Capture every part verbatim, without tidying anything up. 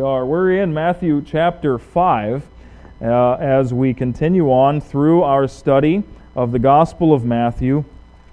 are. We're in Matthew chapter five uh, as we continue on through our study of the Gospel of Matthew.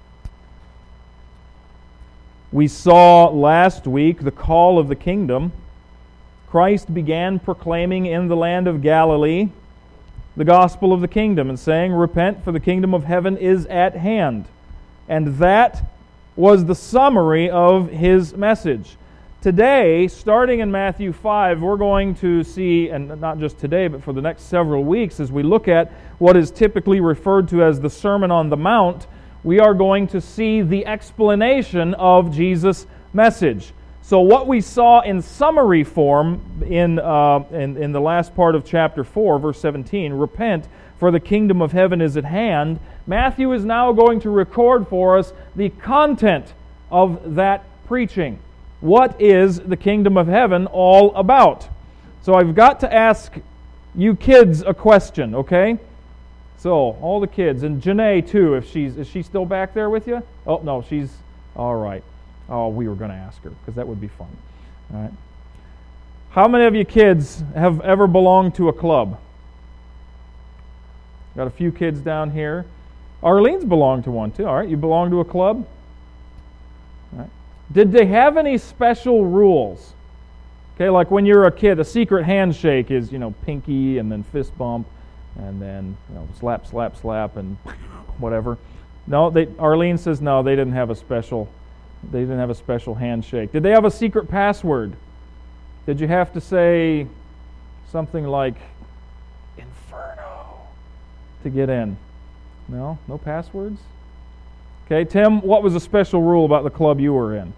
We saw last week the call of the kingdom. Christ began proclaiming in the land of Galilee the gospel of the kingdom and saying, "Repent, for the kingdom of heaven is at hand." And that was the summary of His message. Today, starting in Matthew five, we're going to see, and not just today, but for the next several weeks, as we look at what is typically referred to as the Sermon on the Mount, we are going to see the explanation of Jesus' message. So what we saw in summary form in, uh, in, in the last part of chapter four, verse seventeen, "Repent, for the kingdom of heaven is at hand," Matthew is now going to record for us the content of that preaching. What is the kingdom of heaven all about? So I've got to ask you kids a question, okay? So, all the kids, and Janae too, if she's, is she still back there with you? Oh, no, she's, all right. Oh, we were going to ask her, because that would be fun. All right. How many of you kids have ever belonged to a club? Got a few kids down here. Arlene's belonged to one too, all right? You belong to a club? All right. Did they have any special rules? Okay, like when you're a kid, a secret handshake is, you know, pinky and then fist bump and then, you know, slap, slap, slap and whatever. No, they, Arlene says no, they didn't have a special, they didn't have a special handshake. Did they have a secret password? Did you have to say something like Inferno to get in? No? No passwords? Okay, Tim, what was a special rule about the club you were in?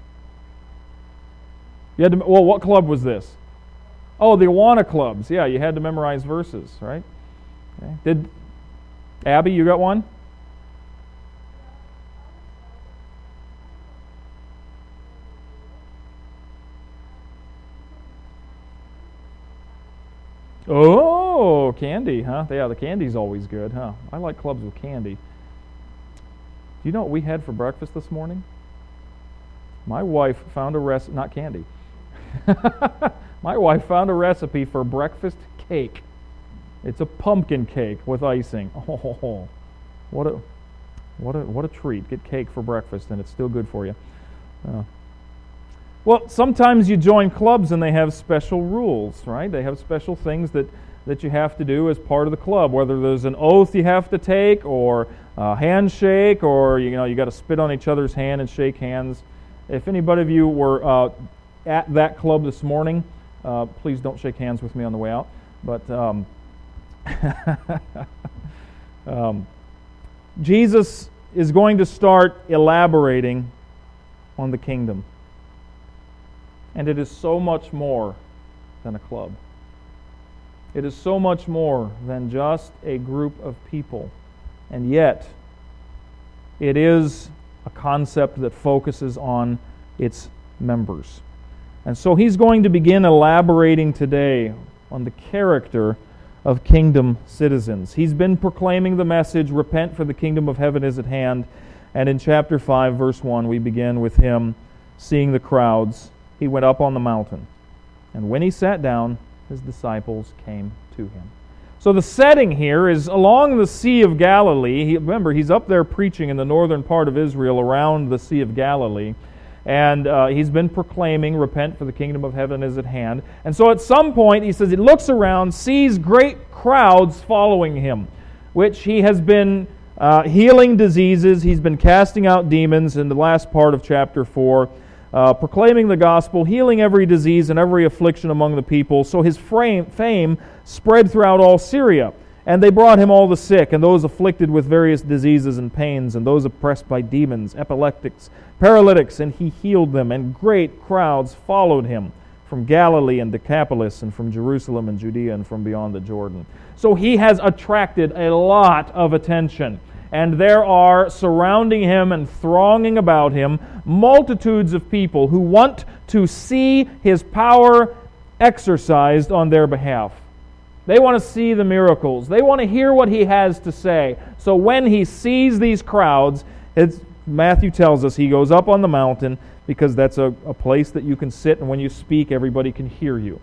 You had to, well, what club was this? Oh, the Awana clubs. Yeah, you had to memorize verses, right? Okay. Did Abby, you got one? Oh, candy, huh? Yeah, the candy's always good, huh? I like clubs with candy. Do you know what we had for breakfast this morning? My wife found a recipe, not candy. My wife found a recipe for breakfast cake. It's a pumpkin cake with icing. Oh, what a what a what a treat! Get cake for breakfast, and it's still good for you. Uh, well, sometimes you join clubs and they have special rules, right? They have special things that, that you have to do as part of the club. Whether there's an oath you have to take, or a handshake, or you know you got to spit on each other's hand and shake hands. If anybody of you were uh, at that club this morning, uh, please don't shake hands with me on the way out. But um, um, Jesus is going to start elaborating on the kingdom. And it is so much more than a club. It is so much more than just a group of people. And yet, it is a concept that focuses on its members. And so he's going to begin elaborating today on the character of kingdom citizens. He's been proclaiming the message, "Repent, for the kingdom of heaven is at hand." And in chapter five, verse one, we begin with him seeing the crowds. He went up on the mountain. And when he sat down, his disciples came to him. So the setting here is along the Sea of Galilee. He, remember, he's up there preaching in the northern part of Israel around the Sea of Galilee. And uh, he's been proclaiming, "Repent, for the kingdom of heaven is at hand." And so at some point, he says he looks around, sees great crowds following him, which he has been uh, healing diseases. He's been casting out demons in the last part of chapter four, uh, proclaiming the gospel, healing every disease and every affliction among the people. So his fame, fame spread throughout all Syria. And they brought him all the sick, and those afflicted with various diseases and pains, and those oppressed by demons, epileptics, paralytics, and he healed them. And great crowds followed him from Galilee and Decapolis, and from Jerusalem and Judea, and from beyond the Jordan. So he has attracted a lot of attention. And there are, surrounding him and thronging about him, multitudes of people who want to see his power exercised on their behalf. They want to see the miracles. They want to hear what he has to say. So when he sees these crowds, it's, Matthew tells us he goes up on the mountain, because that's a, a place that you can sit, and when you speak, everybody can hear you.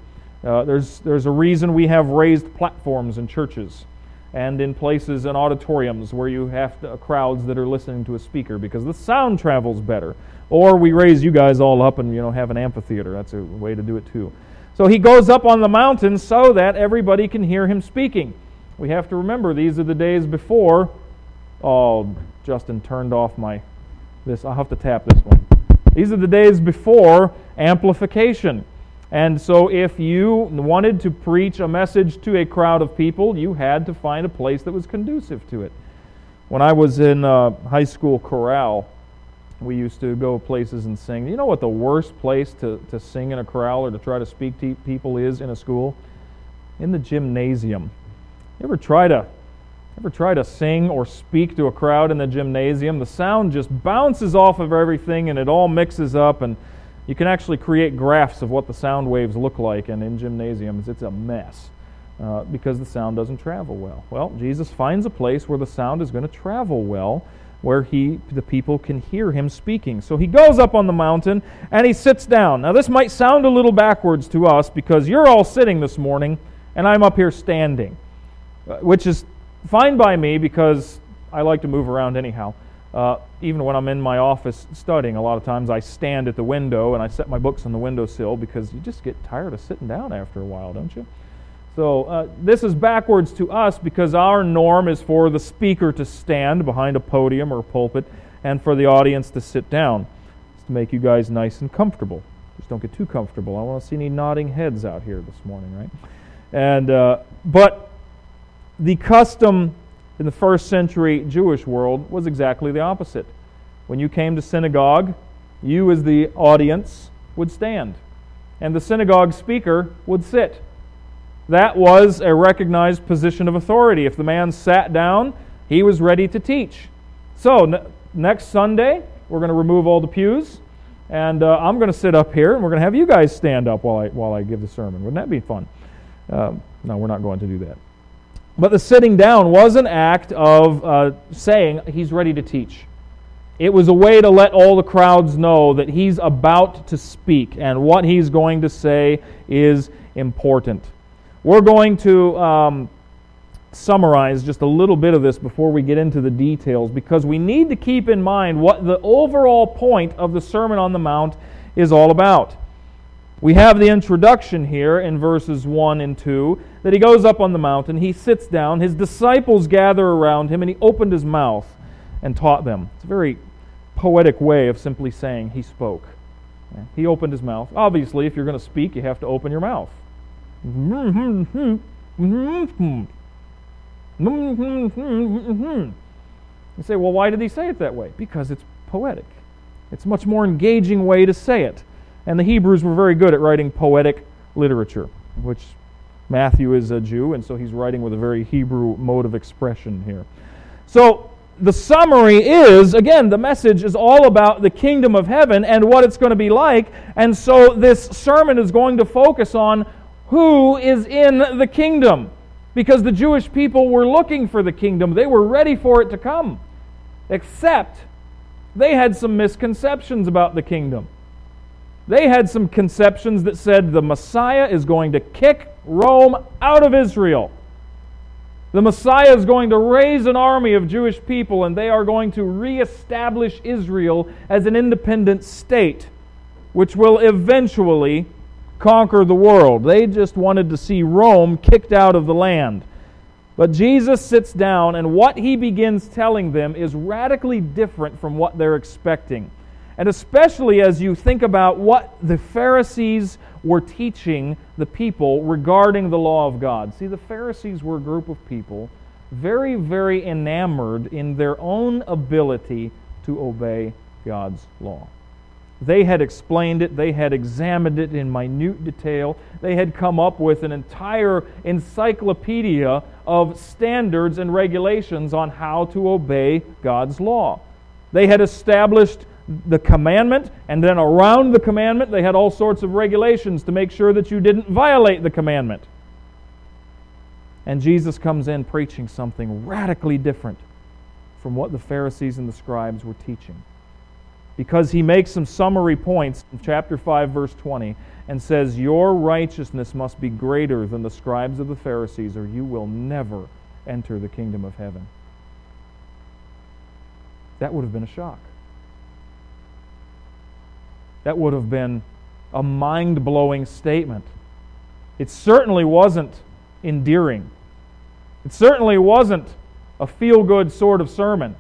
Uh, there's, there's a reason we have raised platforms in churches and in places in auditoriums where you have to, uh, crowds that are listening to a speaker, because the sound travels better. Or we raise you guys all up and, you know, have an amphitheater. That's a way to do it too. So he goes up on the mountain so that everybody can hear him speaking. We have to remember these are the days before. Oh, Justin turned off my this. I'll have to tap this one. These are the days before amplification. And so if you wanted to preach a message to a crowd of people, you had to find a place that was conducive to it. When I was in uh, high school chorale, we used to go places and sing. You know what the worst place to, to sing in a chorale or to try to speak to people is in a school? In the gymnasium. You ever try to ever try to sing or speak to a crowd in the gymnasium? The sound just bounces off of everything and it all mixes up, and you can actually create graphs of what the sound waves look like, and in gymnasiums it's a mess uh, because the sound doesn't travel well. Well, Jesus finds a place where the sound is going to travel well, where he, the people can hear him speaking. So he goes up on the mountain and he sits down. Now this might sound a little backwards to us because you're all sitting this morning and I'm up here standing, which is fine by me because I like to move around anyhow. Uh, even when I'm in my office studying, a lot of times I stand at the window and I set my books on the windowsill because you just get tired of sitting down after a while, don't you? So uh, this is backwards to us because our norm is for the speaker to stand behind a podium or a pulpit and for the audience to sit down. It's to make you guys nice and comfortable. Just don't get too comfortable. I want to see any nodding heads out here this morning, right? And uh, but the custom in the first century Jewish world was exactly the opposite. When you came to synagogue, you as the audience would stand, and the synagogue speaker would sit. That was a recognized position of authority. If the man sat down, he was ready to teach. So n- next Sunday, we're going to remove all the pews, and uh, I'm going to sit up here, and we're going to have you guys stand up while I while I give the sermon. Wouldn't that be fun? Uh, no, we're not going to do that. But the sitting down was an act of uh, saying he's ready to teach. It was a way to let all the crowds know that he's about to speak and what he's going to say is important. We're going to um, summarize just a little bit of this before we get into the details, because we need to keep in mind what the overall point of the Sermon on the Mount is all about. We have the introduction here in verses one and two, that he goes up on the mountain, he sits down, his disciples gather around him, and he opened his mouth and taught them. It's a very poetic way of simply saying he spoke. He opened his mouth. Obviously, if you're going to speak, you have to open your mouth. You say, well, why did he say it that way? Because it's poetic. It's a much more engaging way to say it. And the Hebrews were very good at writing poetic literature, which Matthew is a Jew, and so he's writing with a very Hebrew mode of expression here. So the summary is, again, the message is all about the kingdom of heaven and what it's going to be like. And so this sermon is going to focus on who is in the kingdom. Because the Jewish people were looking for the kingdom. They were ready for it to come. Except they had some misconceptions about the kingdom. They had some conceptions that said the Messiah is going to kick Rome out of Israel. The Messiah is going to raise an army of Jewish people, and they are going to reestablish Israel as an independent state, which will eventually conquer the world. They just wanted to see Rome kicked out of the land. But Jesus sits down, and what he begins telling them is radically different from what they're expecting. And especially as you think about what the Pharisees were teaching the people regarding the law of God. See, the Pharisees were a group of people very, very enamored in their own ability to obey God's law. They had explained it, they had examined it in minute detail, they had come up with an entire encyclopedia of standards and regulations on how to obey God's law. They had established the commandment, and then around the commandment they had all sorts of regulations to make sure that you didn't violate the commandment. And Jesus comes in preaching something radically different from what the Pharisees and the scribes were teaching. because he makes some summary points in chapter five, verse twenty, and says, your righteousness must be greater than the scribes of the Pharisees, or you will never enter the kingdom of heaven. That would have been a shock. That would have been a mind-blowing statement. It certainly wasn't endearing. It certainly wasn't a feel-good sort of sermon.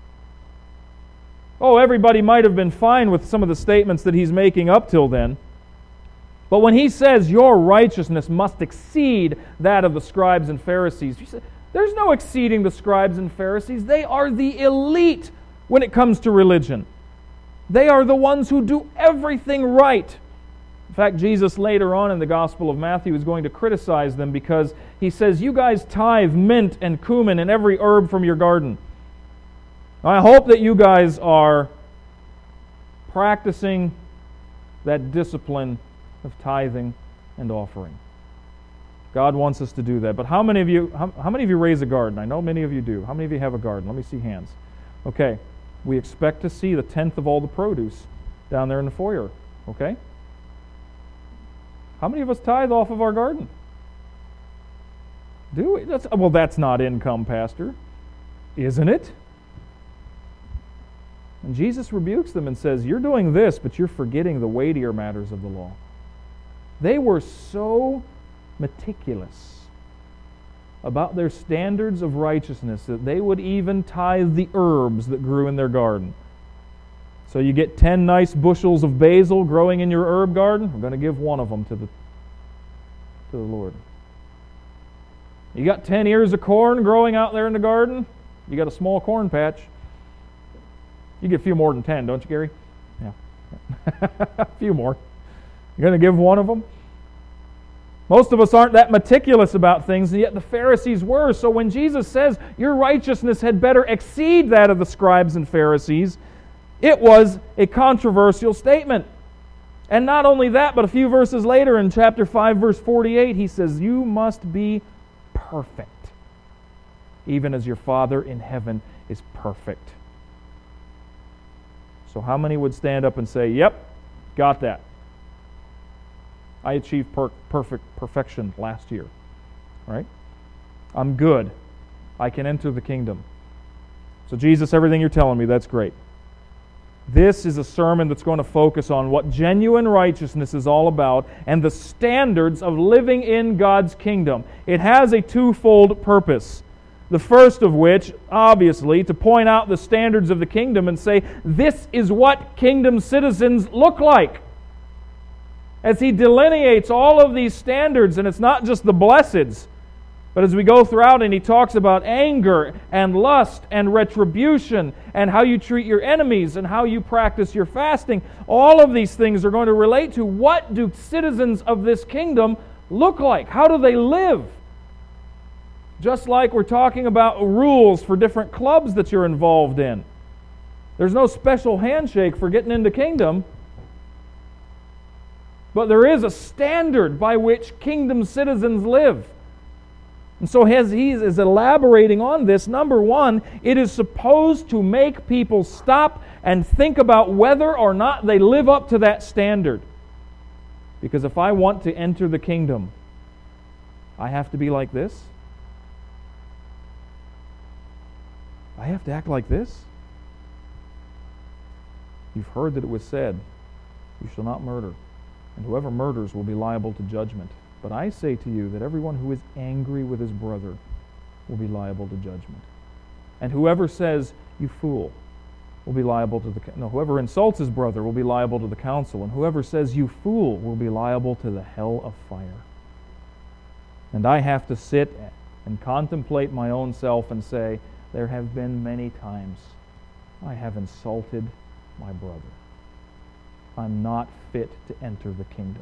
Oh, everybody might have been fine with some of the statements that he's making up till then. But when he says your righteousness must exceed that of the scribes and Pharisees, there's no exceeding the scribes and Pharisees. They are the elite when it comes to religion. They are the ones who do everything right. In fact, Jesus later on in the Gospel of Matthew is going to criticize them because he says, you guys tithe mint and cumin and every herb from your garden. I hope that you guys are practicing that discipline of tithing and offering. God wants us to do that. But how many of you how, how many of you raise a garden? I know many of you do. How many of you have a garden? Let me see hands. Okay. We expect to see the tenth of all the produce down there in the foyer. Okay? How many of us tithe off of our garden? Do we? That's, well, that's not income, Pastor. Isn't it? And Jesus rebukes them and says, you're doing this, but you're forgetting the weightier matters of the law. They were so meticulous about their standards of righteousness that they would even tithe the herbs that grew in their garden. So you get ten nice bushels of basil growing in your herb garden, I'm going to give one of them to the, to the Lord. You got ten ears of corn growing out there in the garden, you got a small corn patch. You get a few more than ten, don't you, Gary? Yeah. A few more. You're going to give one of them? Most of us aren't that meticulous about things, and yet the Pharisees were. So when Jesus says, your righteousness had better exceed that of the scribes and Pharisees, it was a controversial statement. And not only that, but a few verses later in chapter five, verse forty-eight, he says, you must be perfect, even as your Father in heaven is perfect. So how many would stand up and say, yep, got that. I achieved per- perfect perfection last year. Right? I'm good. I can enter the kingdom. So Jesus, everything you're telling me, that's great. This is a sermon that's going to focus on what genuine righteousness is all about and the standards of living in God's kingdom. It has a twofold purpose. The first of which, obviously, to point out the standards of the kingdom and say, this is what kingdom citizens look like. As he delineates all of these standards, and it's not just the blesseds, but as we go throughout and he talks about anger and lust and retribution and how you treat your enemies and how you practice your fasting, all of these things are going to relate to what do citizens of this kingdom look like? How do they live? Just like we're talking about rules for different clubs that you're involved in. There's no special handshake for getting into kingdom, but there is a standard by which kingdom citizens live. And so as he is elaborating on this, number one, it is supposed to make people stop and think about whether or not they live up to that standard. Because if I want to enter the kingdom, I have to be like this. I have to act like this? You've heard that it was said, you shall not murder, and whoever murders will be liable to judgment. But I say to you that everyone who is angry with his brother will be liable to judgment. And whoever says, you fool, will be liable to the... No, whoever insults his brother will be liable to the council, and whoever says, you fool, will be liable to the hell of fire. And I have to sit and contemplate my own self and say, there have been many times I have insulted my brother. I'm not fit to enter the kingdom.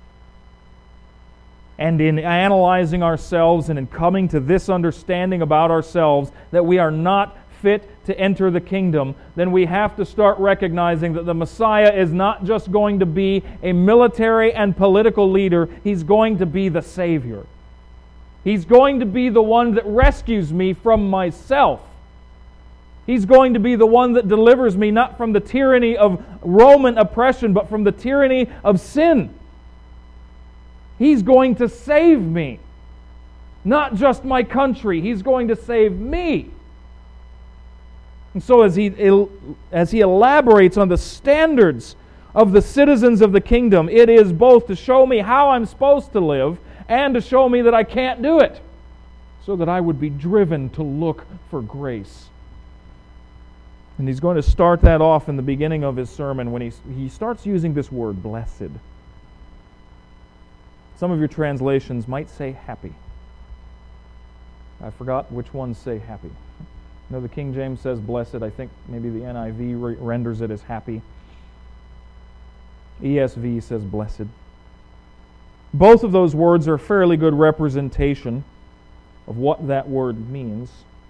And in analyzing ourselves and in coming to this understanding about ourselves that we are not fit to enter the kingdom, then we have to start recognizing that the Messiah is not just going to be a military and political leader, He's going to be the Savior. He's going to be the one that rescues me from myself. He's going to be the one that delivers me not from the tyranny of Roman oppression, but from the tyranny of sin. He's going to save me. Not just my country. He's going to save me. And so as he, as he elaborates on the standards of the citizens of the kingdom, it is both to show me how I'm supposed to live and to show me that I can't do it, so that I would be driven to look for grace. And he's going to start that off in the beginning of his sermon when he, he starts using this word, blessed. Some of your translations might say happy. I forgot which ones say happy. You know, the King James says blessed. I think maybe the N I V re- renders it as happy. E S V says blessed. Both of those words are a fairly good representation of what that word means.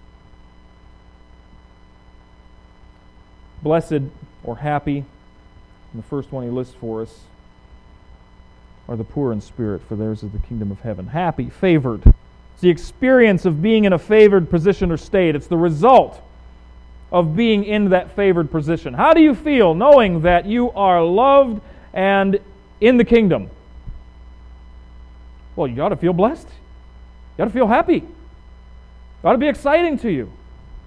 Blessed or happy, and the first one he lists for us, are the poor in spirit, for theirs is the kingdom of heaven. Happy, favored. It's the experience of being in a favored position or state. It's the result of being in that favored position. How do you feel knowing that you are loved and in the kingdom? Well, you ought to feel blessed. You ought to feel happy. It ought to be exciting to you.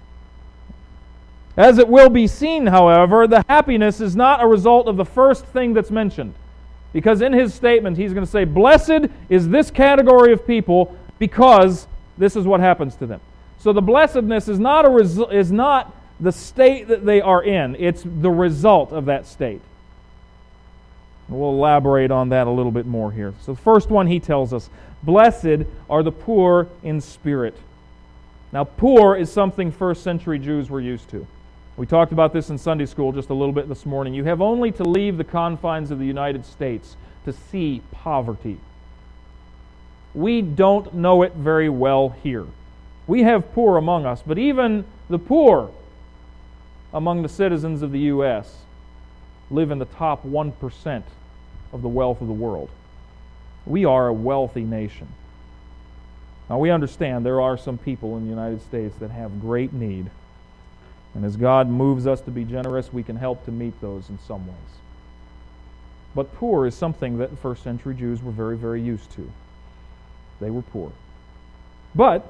As it will be seen, however, the happiness is not a result of the first thing that's mentioned. Because in his statement, he's going to say, blessed is this category of people because this is what happens to them. So the blessedness is not, a res- is not the state that they are in. It's the result of that state. We'll elaborate on that a little bit more here. So the first one he tells us, blessed are the poor in spirit. Now, poor is something first century Jews were used to. We talked about this in Sunday school just a little bit this morning. You have only to leave the confines of the United States to see poverty. We don't know it very well here. We have poor among us, but even the poor among the citizens of the U S live in the top one percent of the wealth of the world. We are a wealthy nation. Now we understand there are some people in the United States that have great need. And as God moves us to be generous, we can help to meet those in some ways. But poor is something that the first century Jews were very, very used to. They were poor. But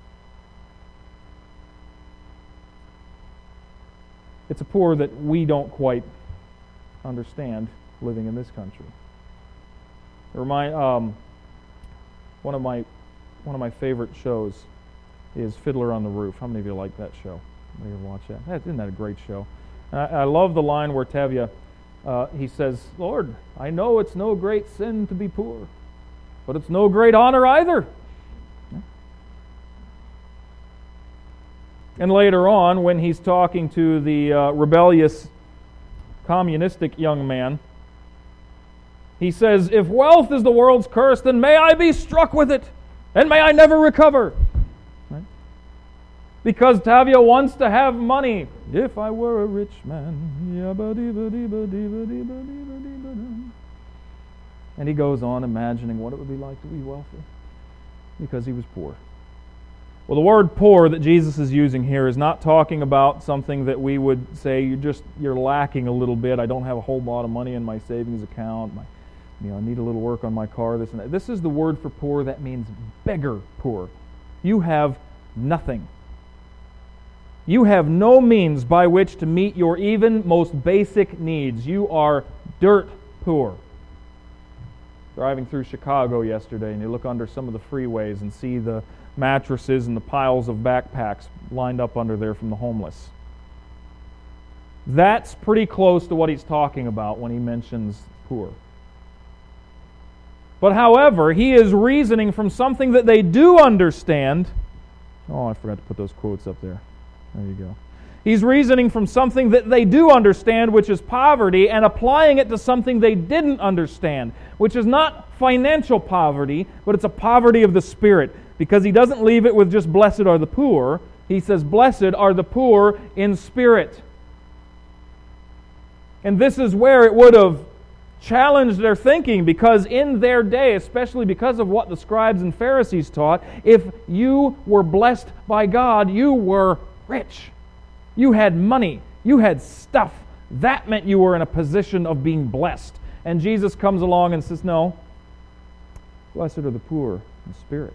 it's a poor that we don't quite understand living in this country. Remind, um, one of my one of my favorite shows is Fiddler on the Roof. How many of you like that show? Anybody ever watch that? that? Isn't that a great show? I, I love the line where Tevye, uh, he says, Lord, I know it's no great sin to be poor, but it's no great honor either. And later on, when he's talking to the uh, rebellious communistic young man, he says, if wealth is the world's curse, then may I be struck with it, and may I never recover. Right? Because Tevye wants to have money. If I were a rich man. And he goes on imagining what it would be like to be wealthy, because he was poor. Well, the word poor that Jesus is using here is not talking about something that we would say you're just you're lacking a little bit. I don't have a whole lot of money in my savings account. My, you know, I need a little work on my car. This and that. This is the word for poor that means beggar poor. You have nothing. You have no means by which to meet your even most basic needs. You are dirt poor. Driving through Chicago yesterday, and you look under some of the freeways and see the mattresses and the piles of backpacks lined up under there from the homeless. That's pretty close to what he's talking about when he mentions poor. But however, he is reasoning from something that they do understand. Oh, I forgot to put those quotes up there. There you go. He's reasoning from something that they do understand, which is poverty, and applying it to something they didn't understand, which is not financial poverty, but it's a poverty of the spirit. Because he doesn't leave it with just blessed are the poor. He says, blessed are the poor in spirit. And this is where it would have challenged their thinking, because in their day, especially because of what the scribes and Pharisees taught, if you were blessed by God, you were rich. You had money. You had stuff. That meant you were in a position of being blessed. And Jesus comes along and says, no, blessed are the poor in spirit.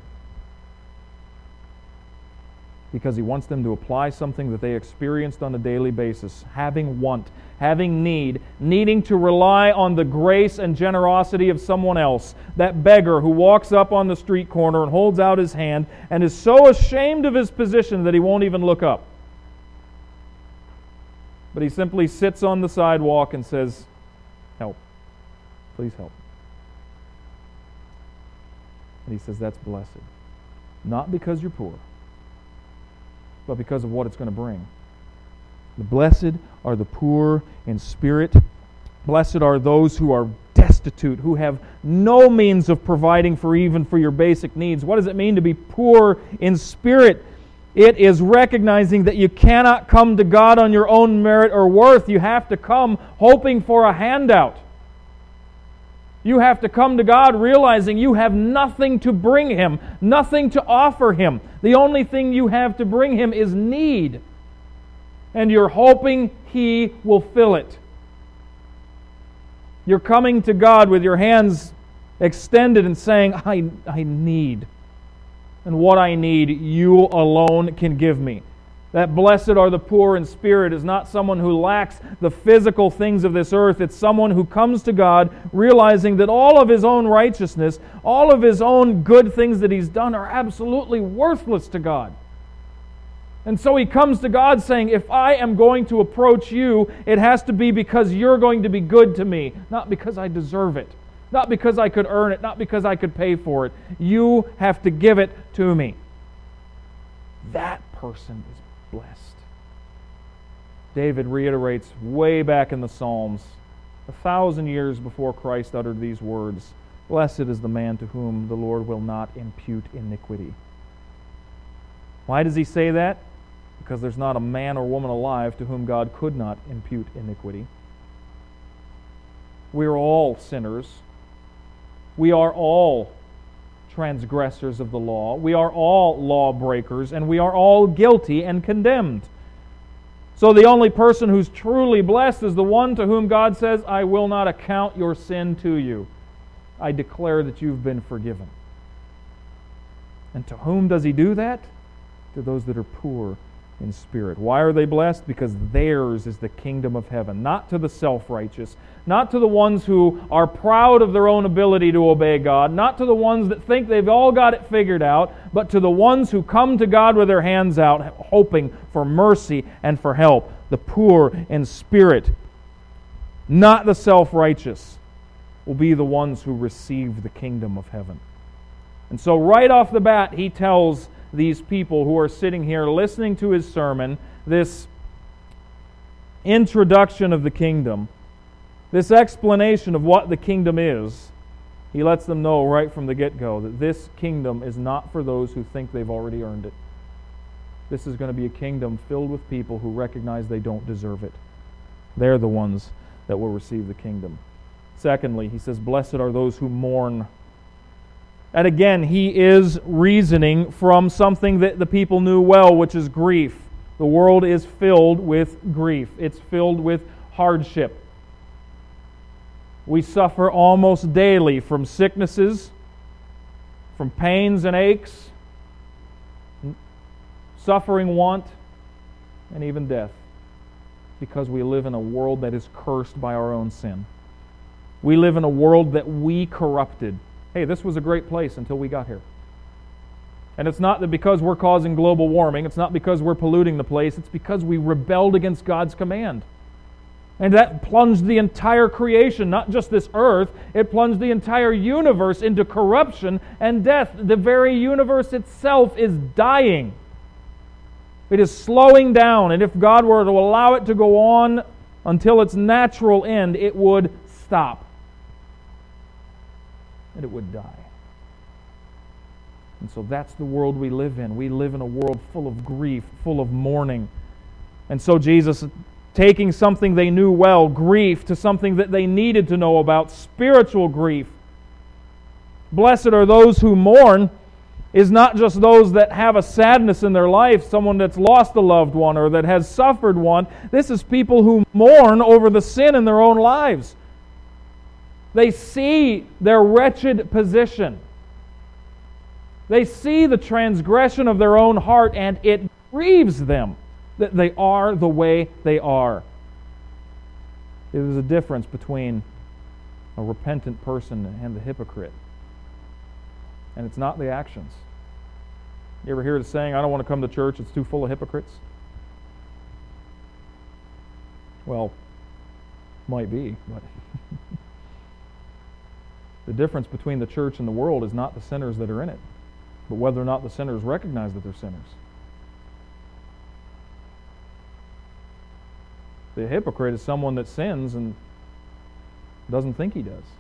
Because He wants them to apply something that they experienced on a daily basis, having want, having need, needing to rely on the grace and generosity of someone else. That beggar who walks up on the street corner and holds out his hand and is so ashamed of his position that he won't even look up. But he simply sits on the sidewalk and says, help. Please help. And he says, that's blessed. Not because you're poor, but because of what it's going to bring. The blessed are the poor in spirit. Blessed are those who are destitute, who have no means of providing for even for your basic needs. What does it mean to be poor in spirit? It is recognizing that you cannot come to God on your own merit or worth. You have to come hoping for a handout. You have to come to God realizing you have nothing to bring Him, nothing to offer Him. The only thing you have to bring Him is need. And you're hoping He will fill it. You're coming to God with your hands extended and saying, I, I need. And what I need, you alone can give me. That blessed are the poor in spirit is not someone who lacks the physical things of this earth. It's someone who comes to God realizing that all of his own righteousness, all of his own good things that he's done are absolutely worthless to God. And so he comes to God saying, if I am going to approach you, it has to be because you're going to be good to me, not because I deserve it, not because I could earn it, not because I could pay for it. You have to give it to me. That person is blessed. David reiterates way back in the Psalms, a thousand years before Christ uttered these words, blessed is the man to whom the Lord will not impute iniquity. Why does he say that? Because there's not a man or woman alive to whom God could not impute iniquity. We're all sinners. We are all transgressors of the law. We are all lawbreakers, and we are all guilty and condemned. So the only person who's truly blessed is the one to whom God says, I will not account your sin to you. I declare that you've been forgiven. And to whom does He do that? To those that are poor in spirit. Why are they blessed? Because theirs is the kingdom of heaven. Not to the self-righteous, not to the ones who are proud of their own ability to obey God, not to the ones that think they've all got it figured out, but to the ones who come to God with their hands out, hoping for mercy and for help. The poor in spirit, not the self-righteous, will be the ones who receive the kingdom of heaven. And so right off the bat, he tells these people who are sitting here listening to his sermon, this introduction of the kingdom, this explanation of what the kingdom is, he lets them know right from the get-go that this kingdom is not for those who think they've already earned it. This is going to be a kingdom filled with people who recognize they don't deserve it. They're the ones that will receive the kingdom. Secondly, he says, blessed are those who mourn. And again, he is reasoning from something that the people knew well, which is grief. The world is filled with grief. It's filled with hardship. We suffer almost daily from sicknesses, from pains and aches, suffering, want, and even death, because we live in a world that is cursed by our own sin. We live in a world that we corrupted. Hey, this was a great place until we got here. And it's not that because we're causing global warming, it's not because we're polluting the place, it's because we rebelled against God's command. And that plunged the entire creation, not just this earth, it plunged the entire universe into corruption and death. The very universe itself is dying. It is slowing down, and if God were to allow it to go on until its natural end, it would stop. And it would die. And so that's the world we live in. We live in a world full of grief, full of mourning. And so Jesus, taking something they knew well, grief, to something that they needed to know about, spiritual grief. Blessed are those who mourn. is not just those that have a sadness in their life, someone that's lost a loved one or that has suffered one. This is people who mourn over the sin in their own lives. They see their wretched position. They see the transgression of their own heart, and it grieves them that they are the way they are. There is a difference between a repentant person and the hypocrite. And it's not the actions. You ever hear the saying, I don't want to come to church, it's too full of hypocrites? Well, might be, but the difference between the church and the world is not the sinners that are in it, but whether or not the sinners recognize that they're sinners. The hypocrite is someone that sins and doesn't think he does.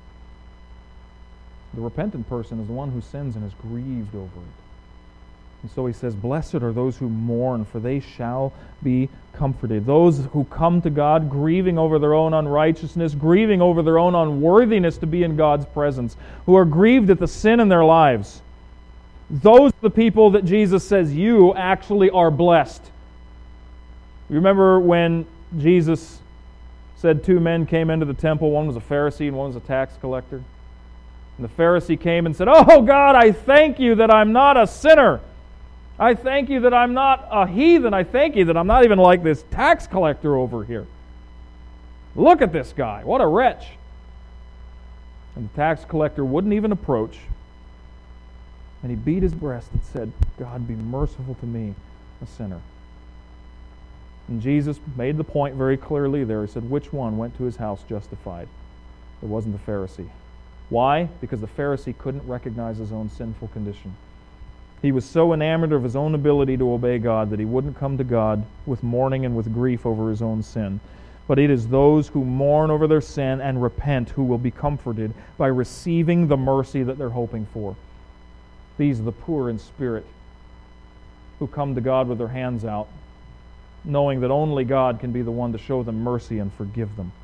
The repentant person is the one who sins and is grieved over it. And so he says, blessed are those who mourn, for they shall be comforted. Those who come to God grieving over their own unrighteousness, grieving over their own unworthiness to be in God's presence, who are grieved at the sin in their lives. Those are the people that Jesus says, you actually are blessed. You remember when Jesus said two men came into the temple, one was a Pharisee and one was a tax collector? And the Pharisee came and said, oh God, I thank you that I'm not a sinner. I thank you that I'm not a heathen. I thank you that I'm not even like this tax collector over here. Look at this guy. What a wretch. And the tax collector wouldn't even approach. And he beat his breast and said, God, be merciful to me, a sinner. And Jesus made the point very clearly there. He said, which one went to his house justified? It wasn't the Pharisee. Why? Because the Pharisee couldn't recognize his own sinful condition. He was so enamored of his own ability to obey God that he wouldn't come to God with mourning and with grief over his own sin. But it is those who mourn over their sin and repent who will be comforted by receiving the mercy that they're hoping for. These are the poor in spirit who come to God with their hands out, knowing that only God can be the one to show them mercy and forgive them.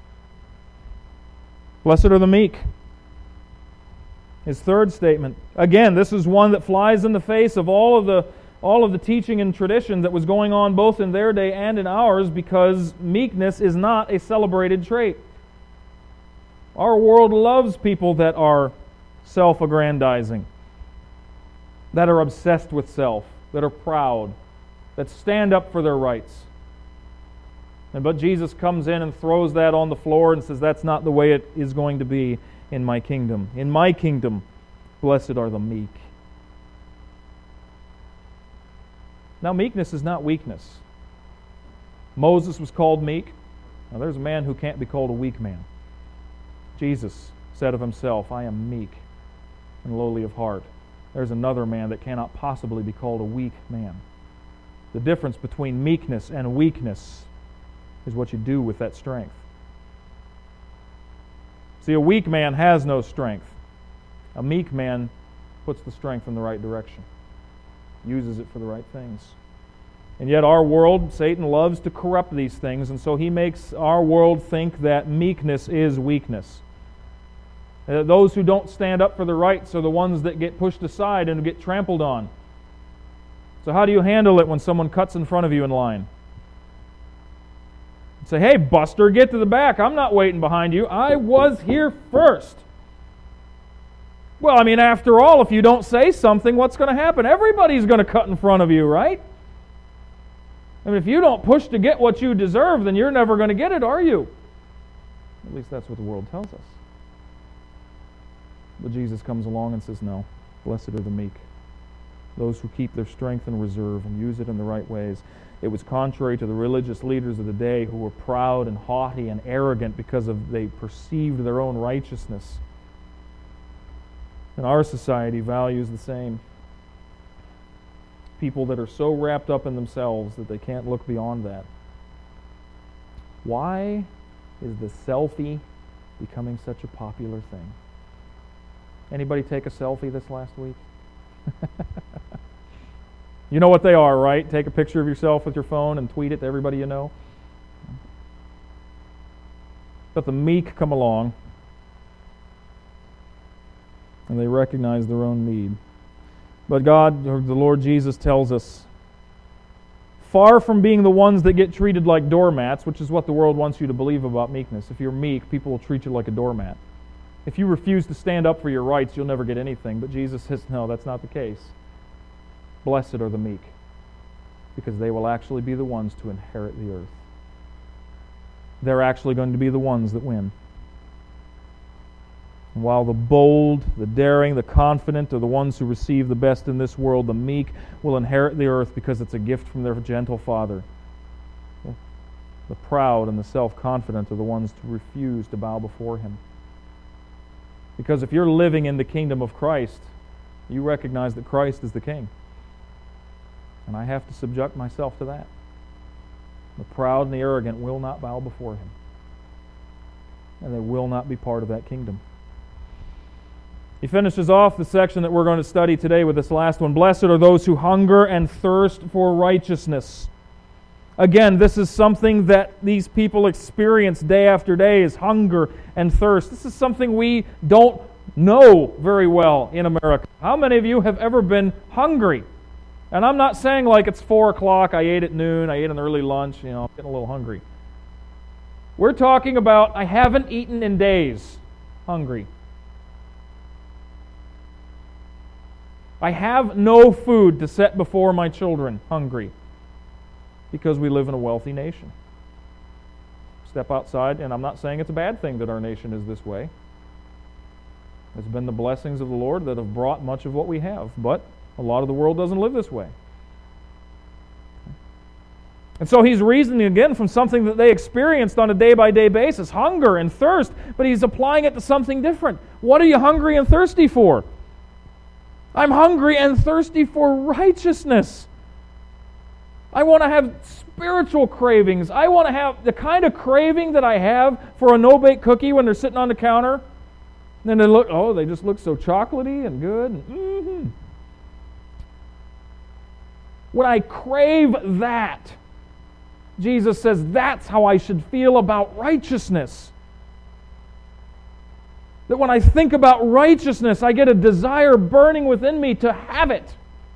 Blessed are the meek. His third statement. Again, this is one that flies in the face of all of the all of the teaching and tradition that was going on both in their day and in ours, because meekness is not a celebrated trait. Our world loves people that are self-aggrandizing, that are obsessed with self, that are proud, that stand up for their rights. And but Jesus comes in and throws that on the floor and says, that's not the way it is going to be in my kingdom. In my kingdom, blessed are the meek. Now, meekness is not weakness. Moses was called meek. Now, there's a man who can't be called a weak man. Jesus said of himself, I am meek and lowly of heart. There's another man that cannot possibly be called a weak man. The difference between meekness and weakness is what you do with that strength. See, a weak man has no strength. A meek man puts the strength in the right direction, uses it for the right things. And yet our world, Satan loves to corrupt these things, and so he makes our world think that meekness is weakness. Uh, those who don't stand up for their rights are the ones that get pushed aside and get trampled on. So how do you handle it when someone cuts in front of you in line? Say, hey, Buster, get to the back. I'm not waiting behind you. I was here first. Well, I mean, after all, if you don't say something, what's going to happen? Everybody's going to cut in front of you, right? I mean, if you don't push to get what you deserve, then you're never going to get it, are you? At least that's what the world tells us. But Jesus comes along and says, no, blessed are the meek, those who keep their strength in reserve and use it in the right ways. It was contrary to the religious leaders of the day who were proud and haughty and arrogant because of they perceived their own righteousness. And our society values the same. People that are so wrapped up in themselves that they can't look beyond that. Why is the selfie becoming such a popular thing? Anybody take a selfie this last week? You know what they are, right? Take a picture of yourself with your phone and tweet it to everybody you know. But the meek come along and they recognize their own need. But God, or the Lord Jesus, tells us, far from being the ones that get treated like doormats, which is what the world wants you to believe about meekness. If you're meek, people will treat you like a doormat. If you refuse to stand up for your rights, you'll never get anything. But Jesus says, no, that's not the case. Blessed are the meek, because they will actually be the ones to inherit the earth. They're actually going to be the ones that win. And while the bold, the daring, the confident are the ones who receive the best in this world, the meek will inherit the earth because it's a gift from their gentle Father. The proud and the self-confident are the ones to refuse to bow before Him. Because if you're living in the kingdom of Christ, you recognize that Christ is the King. And I have to subject myself to that. The proud and the arrogant will not bow before Him. And they will not be part of that kingdom. He finishes off the section that we're going to study today with this last one. Blessed are those who hunger and thirst for righteousness. Again, this is something that these people experience day after day, is hunger and thirst. This is something we don't know very well in America. How many of you have ever been hungry? And I'm not saying like it's four o'clock, I ate at noon, I ate an early lunch, you know, I'm getting a little hungry. We're talking about I haven't eaten in days, hungry. I have no food to set before my children, hungry, because we live in a wealthy nation. Step outside, and I'm not saying it's a bad thing that our nation is this way. It's been the blessings of the Lord that have brought much of what we have, but a lot of the world doesn't live this way. And so he's reasoning again from something that they experienced on a day-by-day basis, hunger and thirst, but he's applying it to something different. What are you hungry and thirsty for? I'm hungry and thirsty for righteousness. I want to have spiritual cravings. I want to have the kind of craving that I have for a no-bake cookie when they're sitting on the counter. And then they look, oh, they just look so chocolatey and good. And, mm-hmm. When I crave that, Jesus says that's how I should feel about righteousness. That when I think about righteousness, I get a desire burning within me to have it,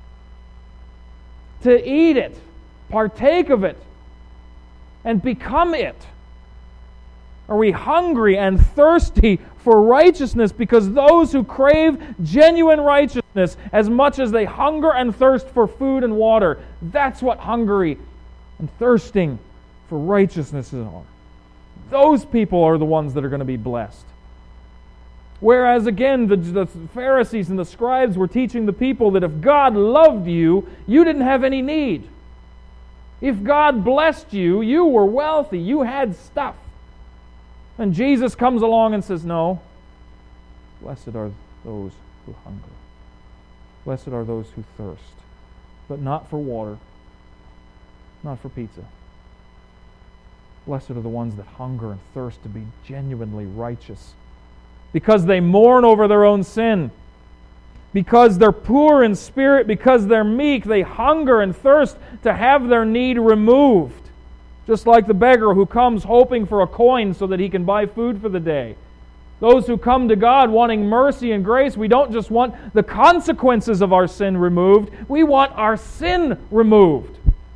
to eat it, partake of it, and become it. Are we hungry and thirsty for righteousness? Because those who crave genuine righteousness as much as they hunger and thirst for food and water, that's what hungry and thirsting for righteousness are. Those people are the ones that are going to be blessed. Whereas again, the, the Pharisees and the scribes were teaching the people that if God loved you, you didn't have any need. If God blessed you, you were wealthy, you had stuff. And Jesus comes along and says, no, blessed are those who hunger. Blessed are those who thirst, but not for water, not for pizza. Blessed are the ones that hunger and thirst to be genuinely righteous, because they mourn over their own sin, because they're poor in spirit, because they're meek, they hunger and thirst to have their need removed. Just like the beggar who comes hoping for a coin so that he can buy food for the day. Those who come to God wanting mercy and grace, we don't just want the consequences of our sin removed, we want our sin removed.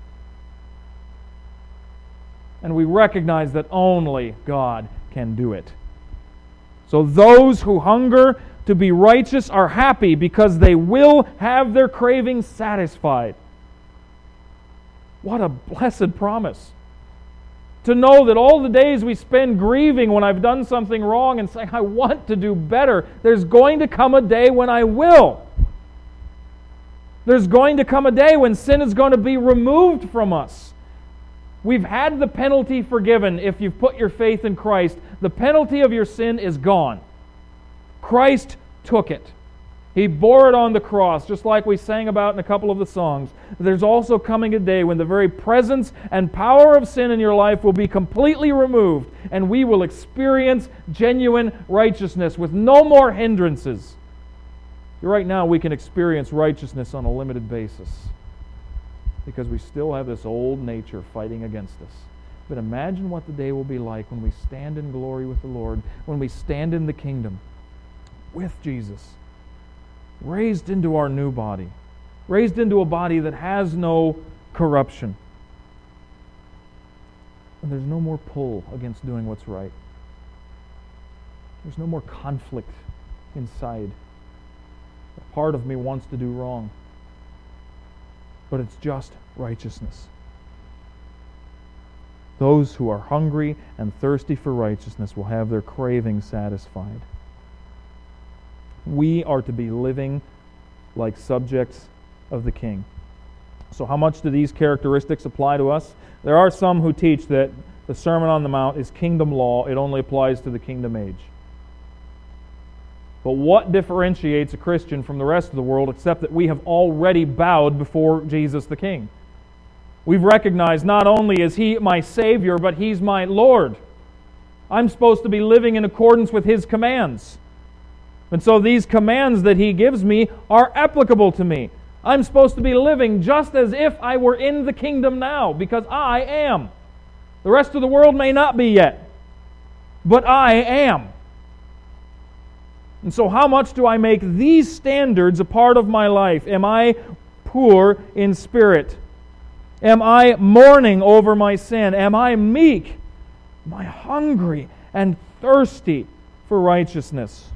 And we recognize that only God can do it. So those who hunger to be righteous are happy because they will have their cravings satisfied. What a blessed promise. To know that all the days we spend grieving when I've done something wrong and saying, I want to do better, there's going to come a day when I will. There's going to come a day when sin is going to be removed from us. We've had the penalty forgiven if you've put your faith in Christ. The penalty of your sin is gone. Christ took it. He bore it on the cross, just like we sang about in a couple of the songs. There's also coming a day when the very presence and power of sin in your life will be completely removed, and we will experience genuine righteousness with no more hindrances. Right now we can experience righteousness on a limited basis because we still have this old nature fighting against us. But imagine what the day will be like when we stand in glory with the Lord, when we stand in the kingdom with Jesus, raised into our new body, raised into a body that has no corruption. And there's no more pull against doing what's right. There's no more conflict inside. A part of me wants to do wrong, but it's just righteousness. Those who are hungry and thirsty for righteousness will have their cravings satisfied. We are to be living like subjects of the King. So how much do these characteristics apply to us? There are some who teach that the Sermon on the Mount is kingdom law. It only applies to the kingdom age. But what differentiates a Christian from the rest of the world except that we have already bowed before Jesus the King? We've recognized not only is He my Savior, but He's my Lord. I'm supposed to be living in accordance with His commands. And so these commands that He gives me are applicable to me. I'm supposed to be living just as if I were in the kingdom now, because I am. The rest of the world may not be yet, but I am. And so how much do I make these standards a part of my life? Am I poor in spirit? Am I mourning over my sin? Am I meek? Am I hungry and thirsty for righteousness?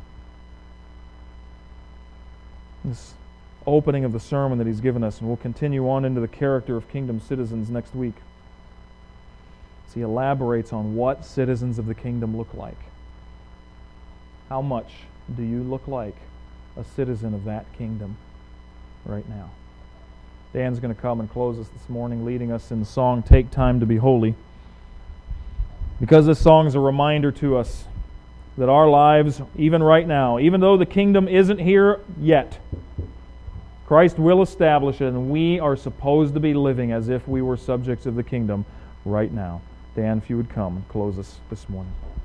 This opening of the sermon that he's given us, and we'll continue on into the character of kingdom citizens next week, as he elaborates on what citizens of the kingdom look like. How much do you look like a citizen of that kingdom right now? Dan's going to come and close us this morning, leading us in the song, Take Time to Be Holy. Because this song is a reminder to us that our lives, even right now, even though the kingdom isn't here yet, Christ will establish it, and we are supposed to be living as if we were subjects of the kingdom right now. Dan, if you would come and close us this morning.